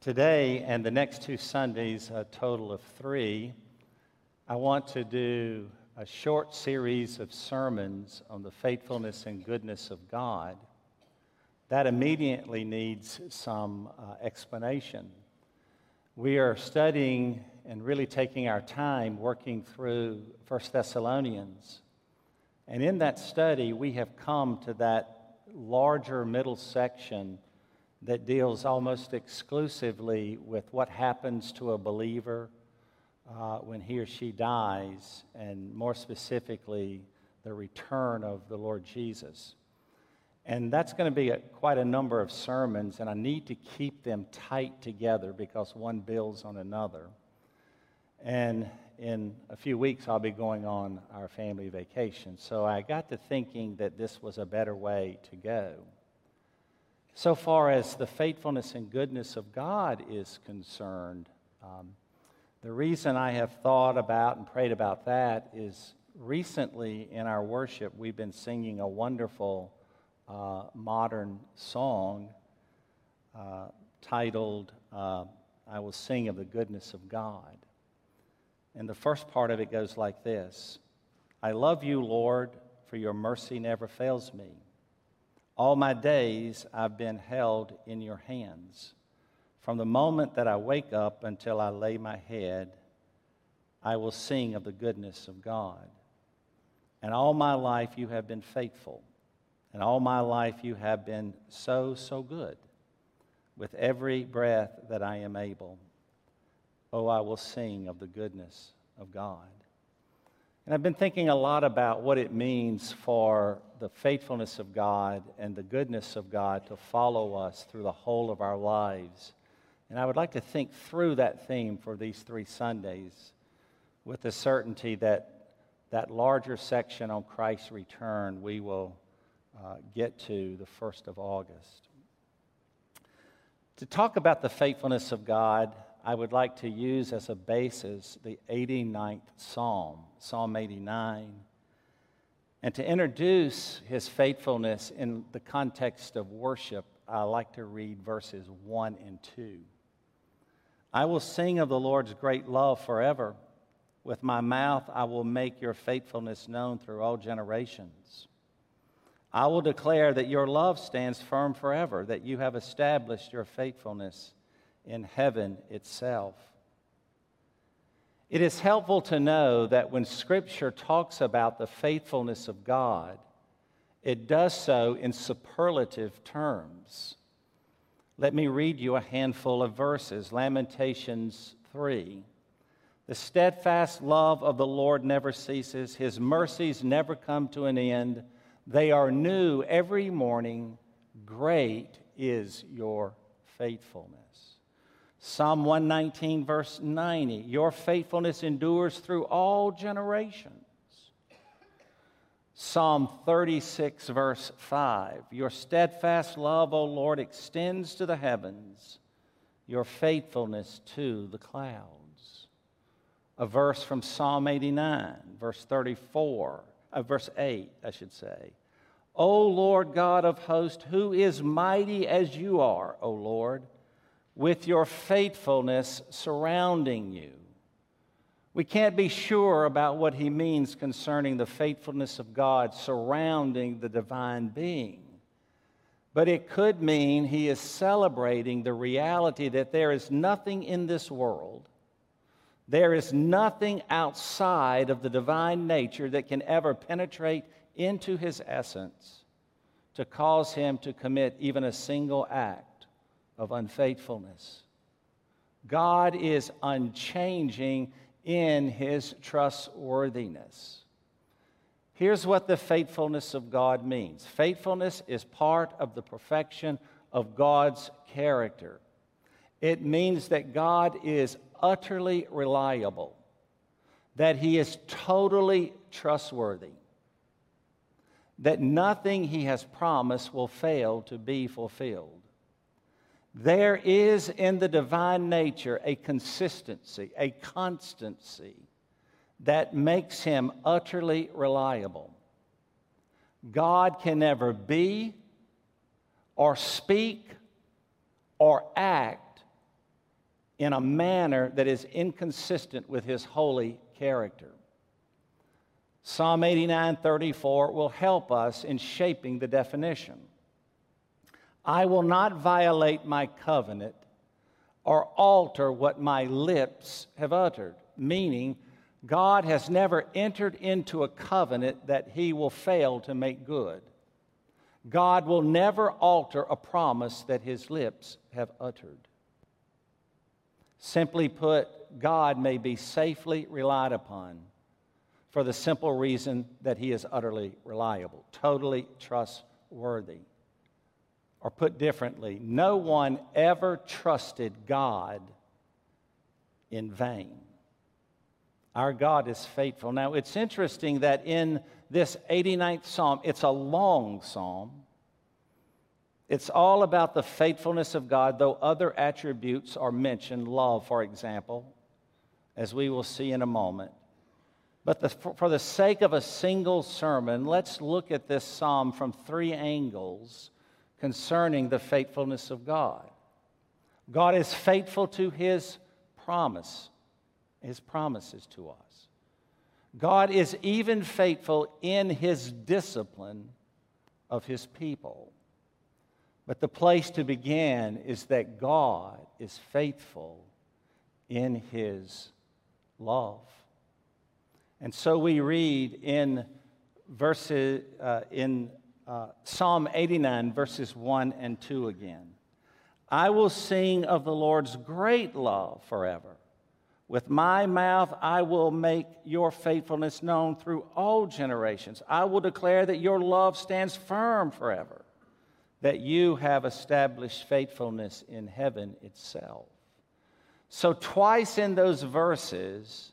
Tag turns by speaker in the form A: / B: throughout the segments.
A: Today and the next two Sundays, a total of 3, I want to do a short series of sermons on the faithfulness and goodness of God. That immediately needs some explanation. We are studying and really taking our time working through 1 Thessalonians. And in that study, we have come to that larger middle section that deals almost exclusively with what happens to a believer when he or she dies, and more specifically, the return of the Lord Jesus. And that's going to be quite a number of sermons, and I need to keep them tight together because one builds on another. And in a few weeks, I'll be going on our family vacation. So I got to thinking that this was a better way to go. So far as the faithfulness and goodness of God is concerned, the reason I have thought about and prayed about that is recently in our worship, we've been singing a wonderful modern song titled, I Will Sing of the Goodness of God. And the first part of it goes like this: I love you, Lord, for your mercy never fails me. All my days I've been held in your hands. From the moment that I wake up until I lay my head, I will sing of the goodness of God. And all my life you have been faithful. And all my life you have been so good. With every breath that I am able, oh, I will sing of the goodness of God. And I've been thinking a lot about what it means for the faithfulness of God and the goodness of God to follow us through the whole of our lives. And I would like to think through that theme for these 3 Sundays with the certainty that that larger section on Christ's return we will get to the 1st of August. To talk about the faithfulness of God, I would like to use as a basis the 89th Psalm, Psalm 89, and to introduce his faithfulness in the context of worship, I like to read verses 1 and 2. I will sing of the Lord's great love forever. With my mouth I will make your faithfulness known through all generations. I will declare that your love stands firm forever, that you have established your faithfulness in heaven itself. It is helpful to know that when Scripture talks about the faithfulness of God, it does so in superlative terms. Let me read you a handful of verses. Lamentations 3. The steadfast love of the Lord never ceases. His mercies never come to an end. They are new every morning. Great is your faithfulness. Psalm 119, verse 90, your faithfulness endures through all generations. Psalm 36, verse 5, your steadfast love, O Lord, extends to the heavens, your faithfulness to the clouds. A verse from Psalm 89, verse 8, I should say. O Lord God of hosts, who is mighty as you are, O Lord, with your faithfulness surrounding you. We can't be sure about what he means concerning the faithfulness of God surrounding the divine being. But it could mean he is celebrating the reality that there is nothing in this world, there is nothing outside of the divine nature that can ever penetrate into his essence to cause him to commit even a single act of unfaithfulness. God is unchanging in his trustworthiness. Here's what the faithfulness of God means. Faithfulness is part of the perfection of God's character. It means that God is utterly reliable, that he is totally trustworthy, that nothing he has promised will fail to be fulfilled. There is in the divine nature a consistency, a constancy that makes him utterly reliable. God can never be or speak or act in a manner that is inconsistent with his holy character. Psalm 89:34 will help us in shaping the definition. I will not violate my covenant or alter what my lips have uttered, meaning God has never entered into a covenant that he will fail to make good. God will never alter a promise that his lips have uttered. Simply put, God may be safely relied upon for the simple reason that he is utterly reliable, totally trustworthy. Or put differently, no one ever trusted God in vain. Our God is faithful. Now, it's interesting that in this 89th Psalm, it's a long psalm. It's all about the faithfulness of God, though other attributes are mentioned, love, for example, as we will see in a moment. But for the sake of a single sermon, let's look at this psalm from three angles concerning the faithfulness of God. God is faithful to his promises to us. God is even faithful in his discipline of his people. But the place to begin is that God is faithful in his love. And so we read in Psalm 89, verses 1 and 2 again. I will sing of the Lord's great love forever. With my mouth I will make your faithfulness known through all generations. I will declare that your love stands firm forever, that you have established faithfulness in heaven itself. So twice in those verses,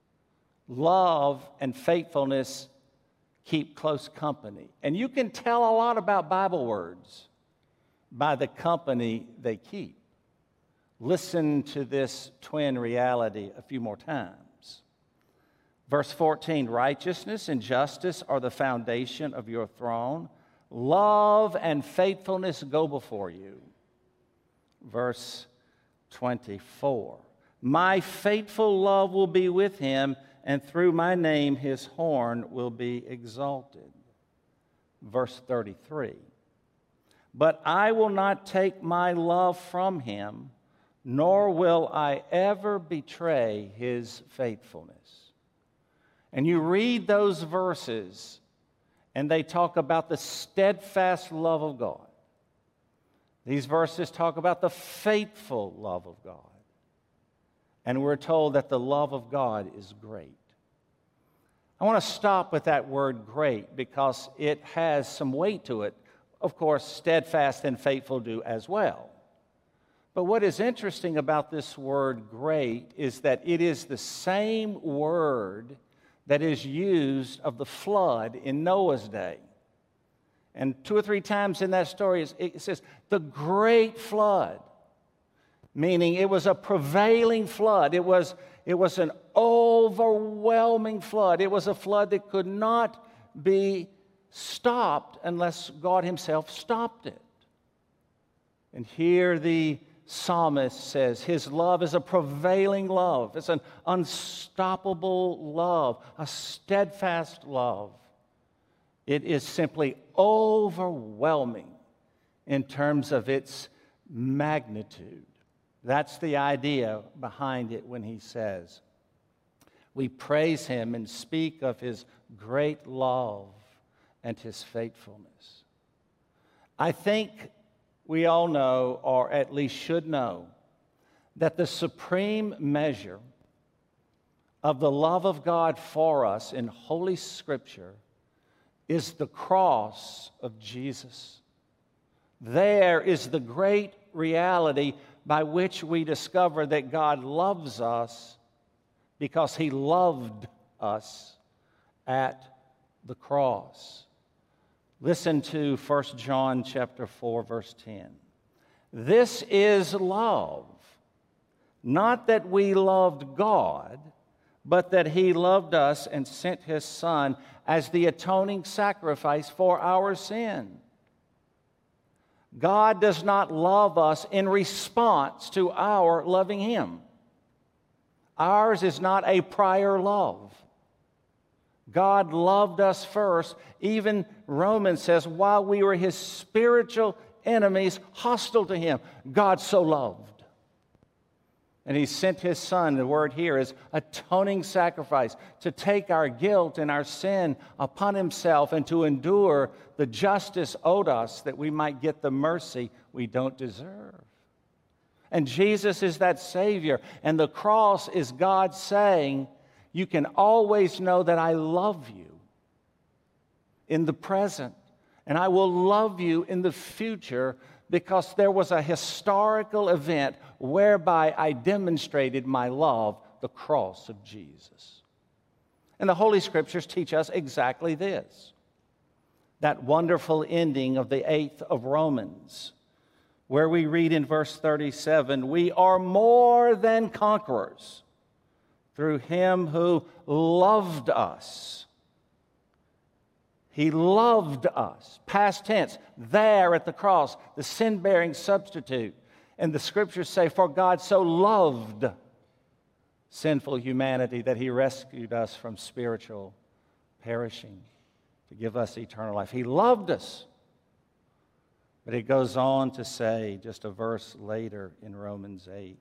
A: love and faithfulness keep close company. And you can tell a lot about Bible words by the company they keep. Listen to this twin reality a few more times. Verse 14, righteousness and justice are the foundation of your throne. Love and faithfulness go before you. Verse 24, my faithful love will be with him, and through my name his horn will be exalted. Verse 33, but I will not take my love from him, nor will I ever betray his faithfulness. And you read those verses, and they talk about the steadfast love of God. These verses talk about the faithful love of God. And we're told that the love of God is great. I want to stop with that word great because it has some weight to it. Of course, steadfast and faithful do as well. But what is interesting about this word great is that it is the same word that is used of the flood in Noah's day. And 2 or 3 times in that story, it says, the great flood, meaning it was a prevailing flood. It was an overwhelming flood. It was a flood that could not be stopped unless God himself stopped it. And here the psalmist says his love is a prevailing love. It's an unstoppable love, a steadfast love. It is simply overwhelming in terms of its magnitude. That's the idea behind it when he says, we praise him and speak of his great love and his faithfulness. I think we all know, or at least should know, that the supreme measure of the love of God for us in Holy Scripture is the cross of Jesus. There is the great reality by which we discover that God loves us because he loved us at the cross. Listen to 1 John chapter 4, verse 10. This is love, not that we loved God, but that he loved us and sent his Son as the atoning sacrifice for our sin. God does not love us in response to our loving Him. Ours is not a prior love. God loved us first. Even Romans says, while we were His spiritual enemies, hostile to Him, God so loved. And He sent His Son, the word here is atoning sacrifice, to take our guilt and our sin upon Himself and to endure the justice owed us that we might get the mercy we don't deserve. And Jesus is that Savior. And the cross is God saying, you can always know that I love you in the present, and I will love you in the future, because there was a historical event whereby I demonstrated my love, the cross of Jesus. And the Holy Scriptures teach us exactly this. That wonderful ending of the 8th of Romans, where we read in verse 37, we are more than conquerors through Him who loved us. He loved us. Past tense, there at the cross, the sin-bearing substitute. And the Scriptures say, for God so loved sinful humanity that He rescued us from spiritual perishing to give us eternal life. He loved us. But it goes on to say, just a verse later in Romans 8,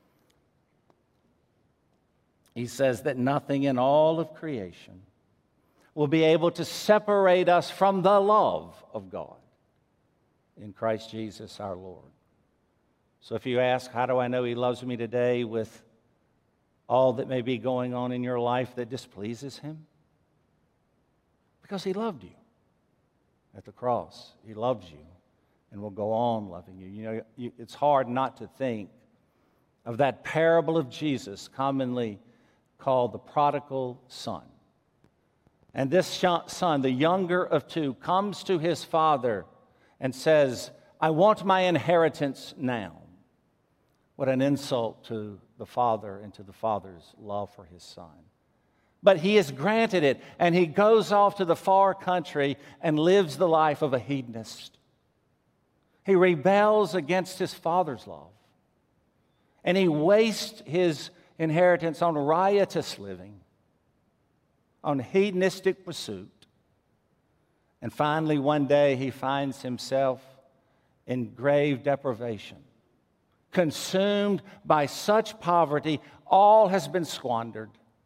A: He says that nothing in all of creation will be able to separate us from the love of God in Christ Jesus our Lord. So if you ask, how do I know He loves me today with all that may be going on in your life that displeases Him? Because He loved you at the cross. He loves you and will go on loving you. You know, it's hard not to think of that parable of Jesus, commonly called the prodigal son. And this son, the younger of two, comes to his father and says, I want my inheritance now. What an insult to the father and to the father's love for his son. But he is granted it, and he goes off to the far country and lives the life of a hedonist. He rebels against his father's love, and he wastes his inheritance on riotous living, on hedonistic pursuit. And finally, one day, he finds himself in grave deprivation, consumed by such poverty, all has been squandered,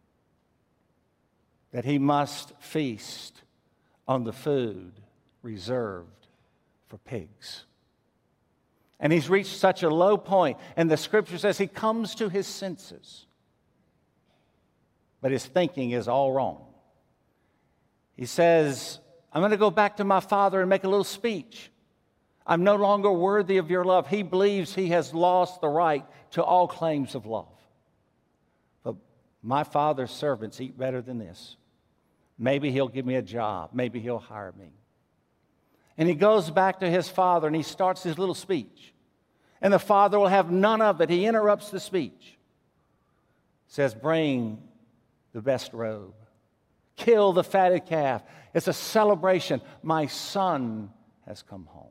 A: that he must feast on the food reserved for pigs. And he's reached such a low point, and the Scripture says he comes to his senses. But his thinking is all wrong. He says, I'm going to go back to my father and make a little speech. I'm no longer worthy of your love. He believes he has lost the right to all claims of love. But my father's servants eat better than this. Maybe he'll give me a job. Maybe he'll hire me. And he goes back to his father and he starts his little speech. And the father will have none of it. He interrupts the speech. Says, bring the best robe. Kill the fatted calf. It's a celebration. My son has come home.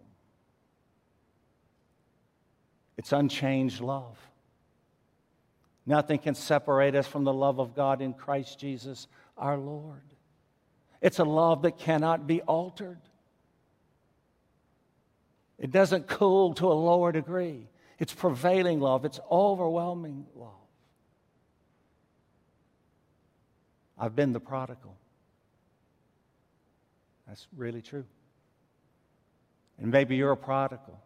A: It's unchanged love. Nothing can separate us from the love of God in Christ Jesus our Lord. It's a love that cannot be altered. It doesn't cool to a lower degree. It's prevailing love. It's overwhelming love. I've been the prodigal. That's really true. And maybe you're a prodigal.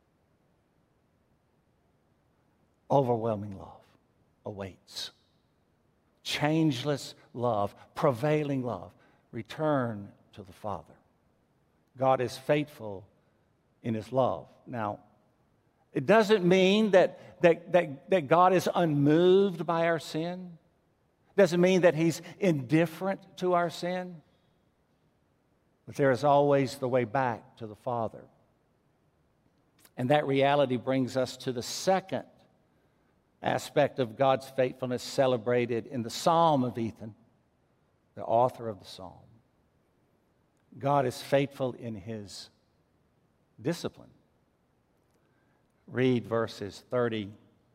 A: Overwhelming love awaits. Changeless love, prevailing love. Return to the Father. God is faithful in His love. Now, it doesn't mean that God is unmoved by our sin. It doesn't mean that He's indifferent to our sin. But there is always the way back to the Father. And that reality brings us to the second aspect of God's faithfulness celebrated in the Psalm of Ethan, the author of the Psalm. God is faithful in His discipline. read verses 30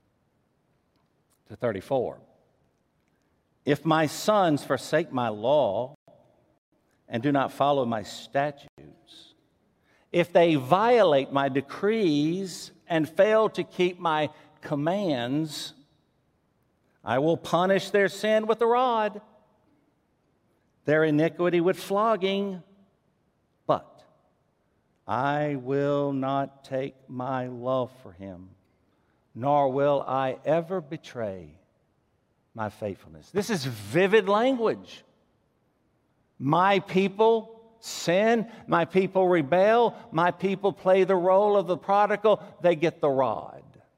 A: to 34. If my sons forsake my law and do not follow my statutes, if they violate my decrees and fail to keep my commands, I will punish their sin with the rod, their iniquity with flogging, but I will not take my love for him, nor will I ever betray my faithfulness. This is vivid language. My people sin, my people rebel, my people play the role of the prodigal, they get the rod.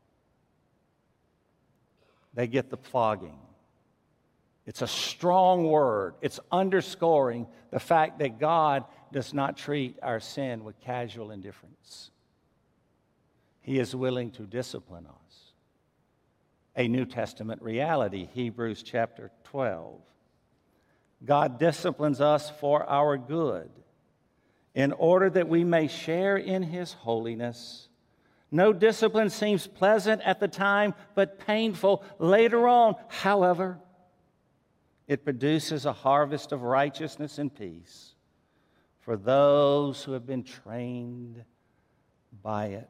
A: They get the flogging. It's a strong word. It's underscoring the fact that God does not treat our sin with casual indifference. He is willing to discipline us. A New Testament reality, Hebrews chapter 12. God disciplines us for our good, in order that we may share in His holiness. No discipline seems pleasant at the time, but painful later on. However, it produces a harvest of righteousness and peace for those who have been trained by it.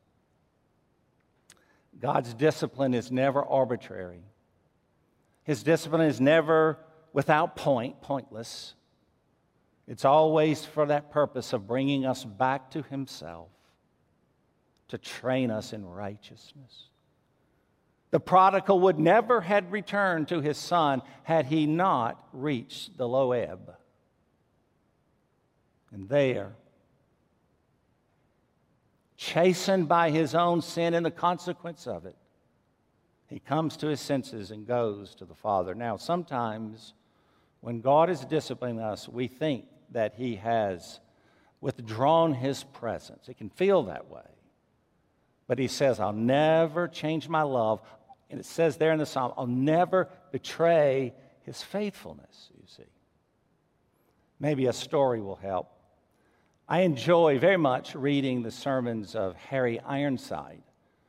A: God's discipline is never arbitrary. His discipline is never without pointless. It's always for that purpose of bringing us back to Himself, to train us in righteousness. The prodigal would never have returned to his son had he not reached the low ebb. And there, chastened by his own sin and the consequence of it, he comes to his senses and goes to the Father. Now, sometimes when God is disciplining us, we think that He has withdrawn His presence. It can feel that way. But He says, I'll never change my love. And it says there in the Psalm, I'll never betray His faithfulness, you see. Maybe a story will help. I enjoy very much reading the sermons of Harry Ironside.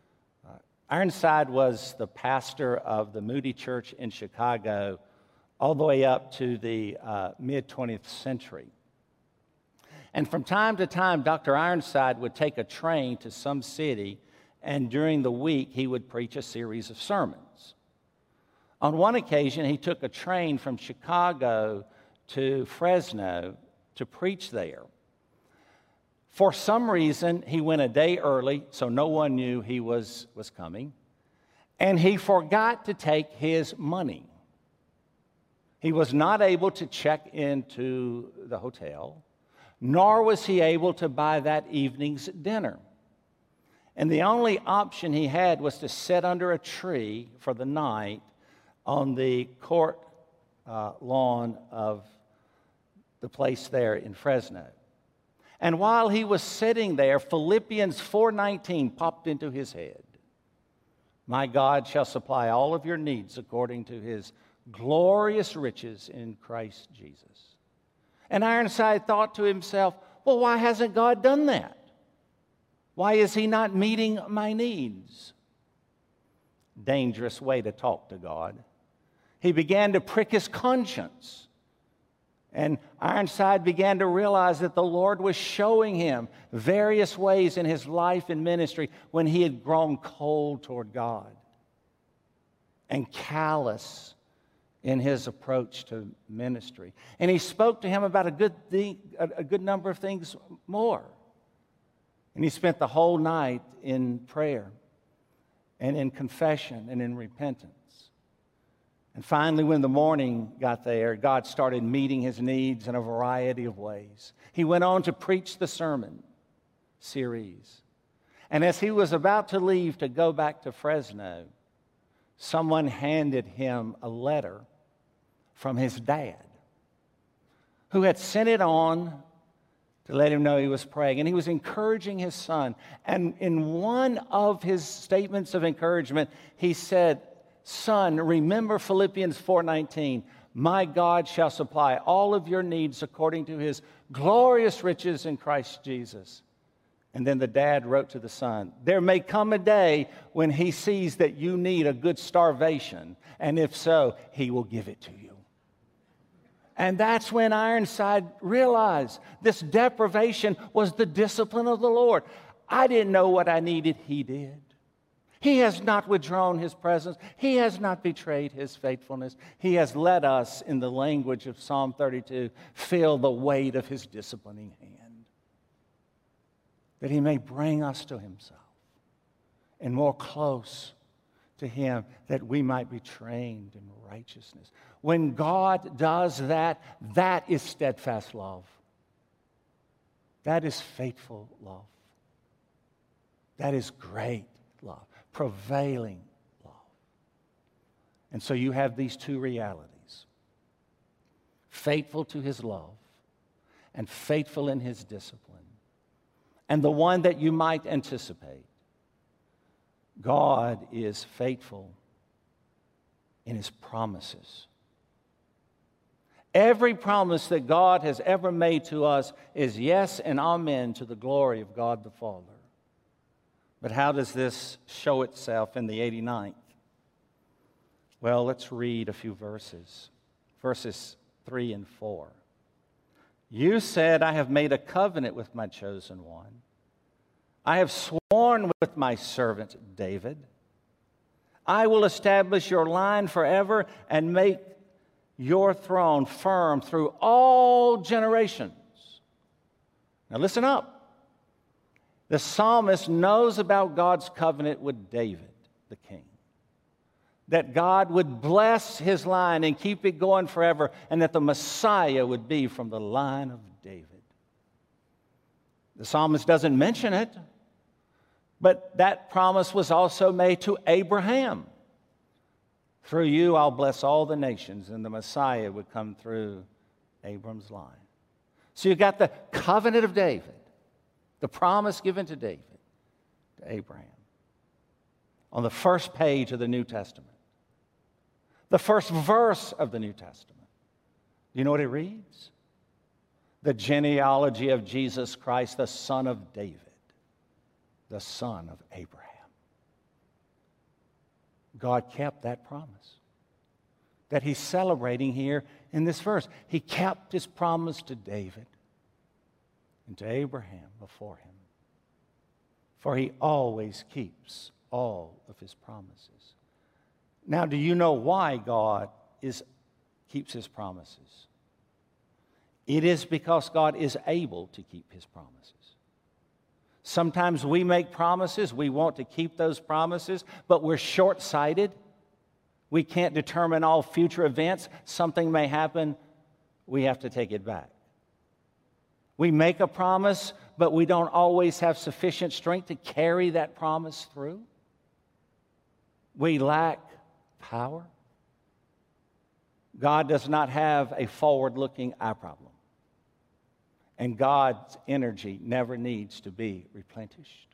A: Ironside was the pastor of the Moody Church in Chicago all the way up to the mid-20th century. And from time to time, Dr. Ironside would take a train to some city, and during the week, he would preach a series of sermons. On one occasion, he took a train from Chicago to Fresno to preach there. For some reason, he went a day early, so no one knew he was coming, and he forgot to take his money. He was not able to check into the hotel, nor was he able to buy that evening's dinner. And the only option he had was to sit under a tree for the night on the court lawn of the place there in Fresno. And while he was sitting there, Philippians 4:19 popped into his head. My God shall supply all of your needs according to His glorious riches in Christ Jesus. And Ironside thought to himself, well, why hasn't God done that? Why is He not meeting my needs? Dangerous way to talk to God. He began to prick his conscience. And Ironside began to realize that the Lord was showing him various ways in his life and ministry when he had grown cold toward God and callous in his approach to ministry. And He spoke to him about a good number of things more. And he spent the whole night in prayer and in confession and in repentance. And finally, when the morning got there, God started meeting his needs in a variety of ways. He went on to preach the sermon series. And as he was about to leave to go back to Fresno, someone handed him a letter from his dad, who had sent it on to let him know he was praying. And he was encouraging his son. And in one of his statements of encouragement, he said, son, remember Philippians 4:19. My God shall supply all of your needs according to His glorious riches in Christ Jesus. And then the dad wrote to the son, there may come a day when he sees that you need a good starvation, and if so, he will give it to you. And that's when Ironside realized this deprivation was the discipline of the Lord. I didn't know what I needed, he did. He has not withdrawn his presence. He has not betrayed his faithfulness. He has let us, in the language of Psalm 32, feel the weight of his disciplining hand, that he may bring us to himself and more close to him, that we might be trained in righteousness. When God does that, that is steadfast love. That is faithful love. That is great love, prevailing love. And so you have these two realities: faithful to his love and faithful in his discipline. And the one that you might anticipate, God is faithful in his promises. Every promise that God has ever made to us is yes and amen to the glory of God the Father. But how does this show itself in the 89th? Well, let's read a few verses. Verses 3 and 4. You said, I have made a covenant with my chosen one. I have sworn with my servant David. I will establish your line forever and make your throne firm through all generations. Now listen up. The psalmist knows about God's covenant with David, the king. That God would bless his line and keep it going forever, and that the Messiah would be from the line of David. The psalmist doesn't mention it, but that promise was also made to Abraham. Through you I'll bless all the nations, and the Messiah would come through Abram's line. So you've got the covenant of David, the promise given to David, to Abraham, on the first page of the New Testament, the first verse of the New Testament. Do you know what it reads? The genealogy of Jesus Christ, the son of David, the son of Abraham. God kept that promise that he's celebrating here in this verse. He kept his promise to David and to Abraham before him. For he always keeps all of his promises. Now, do you know why God keeps his promises? It is because God is able to keep his promises. Sometimes we make promises, we want to keep those promises, but we're short-sighted. We can't determine all future events. Something may happen, we have to take it back. We make a promise, but we don't always have sufficient strength to carry that promise through. We lack power. God does not have a forward-looking eye problem. And God's energy never needs to be replenished.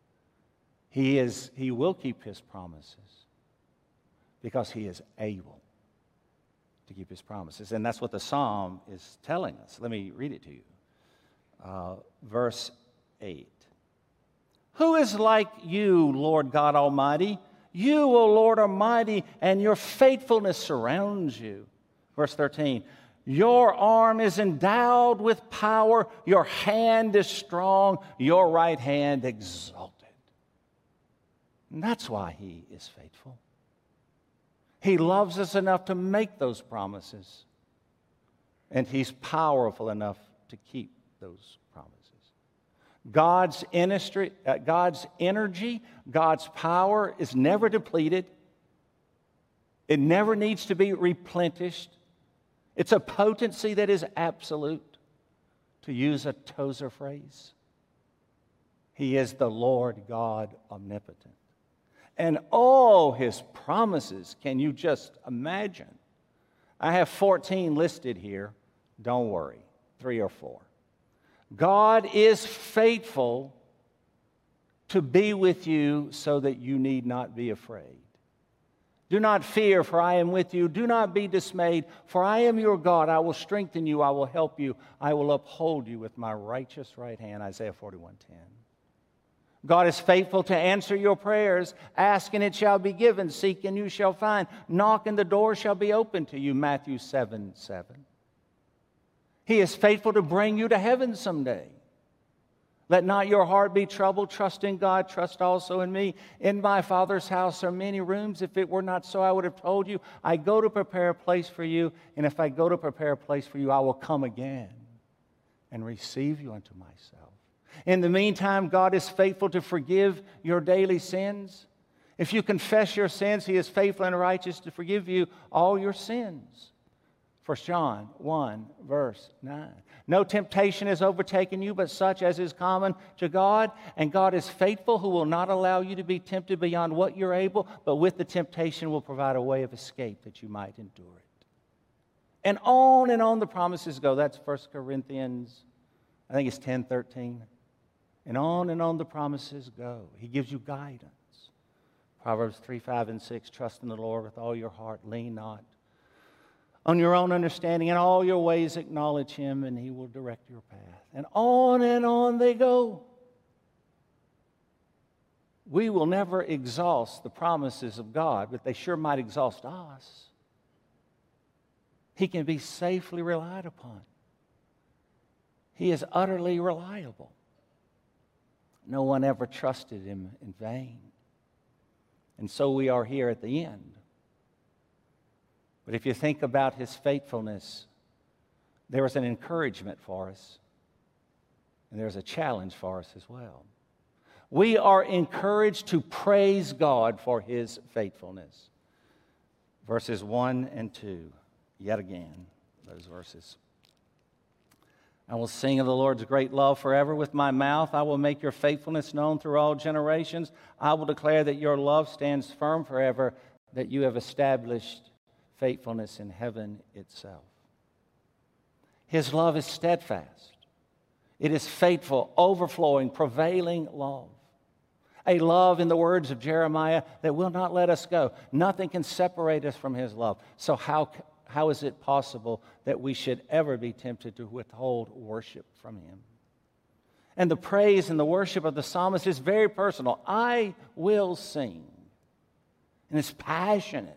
A: He will keep his promises because he is able to keep his promises. And that's what the psalm is telling us. Let me read it to you. Verse 8. Who is like you, Lord God Almighty? You, O Lord, are mighty, and your faithfulness surrounds you. Verse 13. Your arm is endowed with power. Your hand is strong. Your right hand exalted. And that's why he is faithful. He loves us enough to make those promises. And he's powerful enough to keep those promises. God's energy, God's power is never depleted. It never needs to be replenished. It's a potency that is absolute, to use a Tozer phrase. He is the Lord God omnipotent. And all his promises, can you just imagine? I have 14 listed here. Don't worry, 3 or 4. God is faithful to be with you so that you need not be afraid. Do not fear, for I am with you. Do not be dismayed, for I am your God. I will strengthen you. I will help you. I will uphold you with my righteous right hand. Isaiah 41:10. God is faithful to answer your prayers. Ask and it shall be given. Seek and you shall find. Knock and the door shall be opened to you. Matthew 7:7. He is faithful to bring you to heaven someday. Let not your heart be troubled. Trust in God. Trust also in me. In my Father's house are many rooms. If it were not so, I would have told you. I go to prepare a place for you. And if I go to prepare a place for you, I will come again and receive you unto myself. In the meantime, God is faithful to forgive your daily sins. If you confess your sins, He is faithful and righteous to forgive you all your sins. 1 John 1, verse 9. No temptation has overtaken you, but such as is common to God. And God is faithful, who will not allow you to be tempted beyond what you're able, but with the temptation will provide a way of escape that you might endure it. And on the promises go. That's 1 Corinthians, I think it's 10:13. And on the promises go. He gives you guidance. Proverbs 3, 5, and 6. Trust in the Lord with all your heart. Lean not on your own understanding. In all your ways acknowledge Him, and He will direct your path. And on they go. We will never exhaust the promises of God, but they sure might exhaust us. He can be safely relied upon. He is utterly reliable. No one ever trusted Him in vain. And so we are here at the end. But if you think about His faithfulness, there is an encouragement for us, and there's a challenge for us as well. We are encouraged to praise God for His faithfulness. Verses 1 and 2, yet again, those verses. I will sing of the Lord's great love forever. With my mouth I will make your faithfulness known through all generations. I will declare that your love stands firm forever, that you have established faithfulness in heaven itself. His love is steadfast. It is faithful, overflowing, prevailing love. A love, in the words of Jeremiah, that will not let us go. Nothing can separate us from His love. So how is it possible that we should ever be tempted to withhold worship from Him? And the praise and the worship of the psalmist is very personal. I will sing. And it's passionate.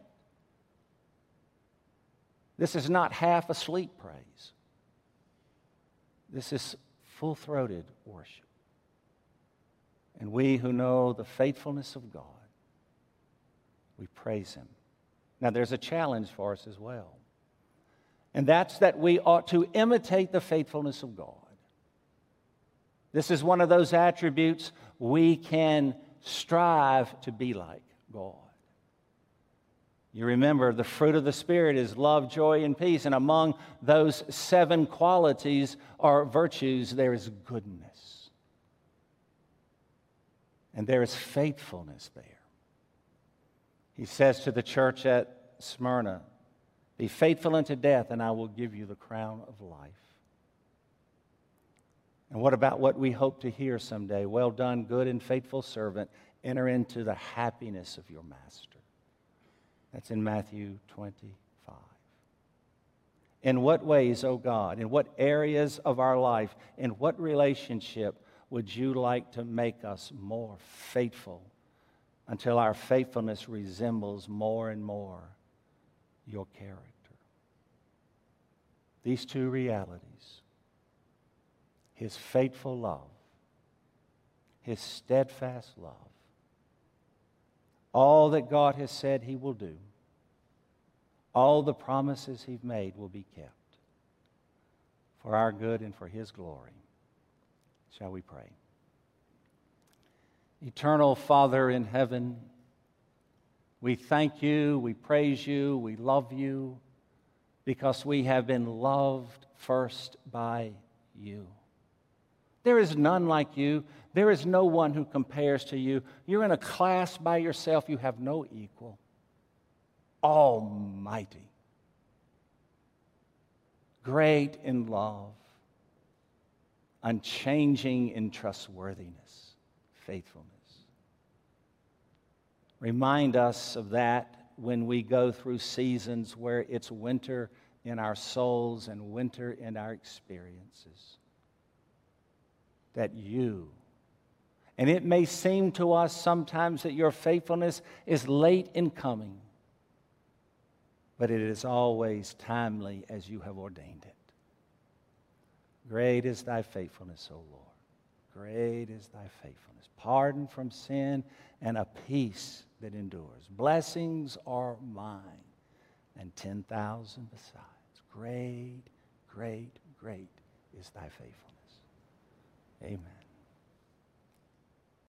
A: This is not half-asleep praise. This is full-throated worship. And we who know the faithfulness of God, we praise Him. Now, there's a challenge for us as well. And that's that we ought to imitate the faithfulness of God. This is one of those attributes we can strive to be like God. You remember, the fruit of the Spirit is love, joy, and peace. And among those 7 qualities or virtues, there is goodness. And there is faithfulness there. He says to the church at Smyrna, be faithful unto death, and I will give you the crown of life. And what about what we hope to hear someday? Well done, good and faithful servant. Enter into the happiness of your master. That's in Matthew 25. In what ways, O God, in what areas of our life, in what relationship would you like to make us more faithful until our faithfulness resembles more and more your character? These 2 realities, His faithful love, His steadfast love, all that God has said He will do, all the promises He's made will be kept for our good and for His glory. Shall we pray? Eternal Father in heaven, we thank you, we praise you, we love you because we have been loved first by you. There is none like you. There is no one who compares to you. You're in a class by yourself. You have no equal. Almighty. Great in love. Unchanging in trustworthiness, faithfulness. Remind us of that when we go through seasons where it's winter in our souls and winter in our experiences. That you And it may seem to us sometimes that your faithfulness is late in coming, but it is always timely as you have ordained it. Great is thy faithfulness, O Lord. Great is thy faithfulness. Pardon from sin and a peace that endures. Blessings are mine and 10,000 besides. Great, great, great is thy faithfulness. Amen.